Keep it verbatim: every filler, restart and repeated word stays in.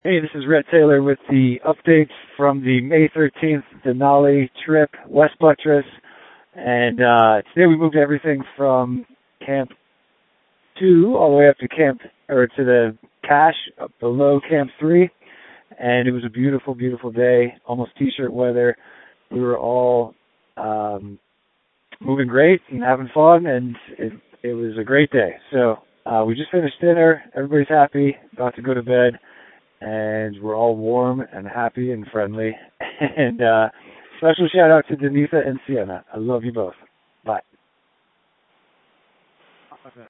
Hey, this is Rhett Taylor with the updates from the May thirteenth Denali trip, West Buttress. And uh, today we moved everything from Camp two all the way up to Camp, or to the cache up below Camp three. And it was a beautiful, beautiful day, almost t-shirt weather. We were all um, moving great and having fun, and it, it was a great day. So uh, we just finished dinner. Everybody's happy, about to go to bed. And we're all warm and happy and friendly. And uh, special shout out to Denitha and Sienna. I love you both. Bye.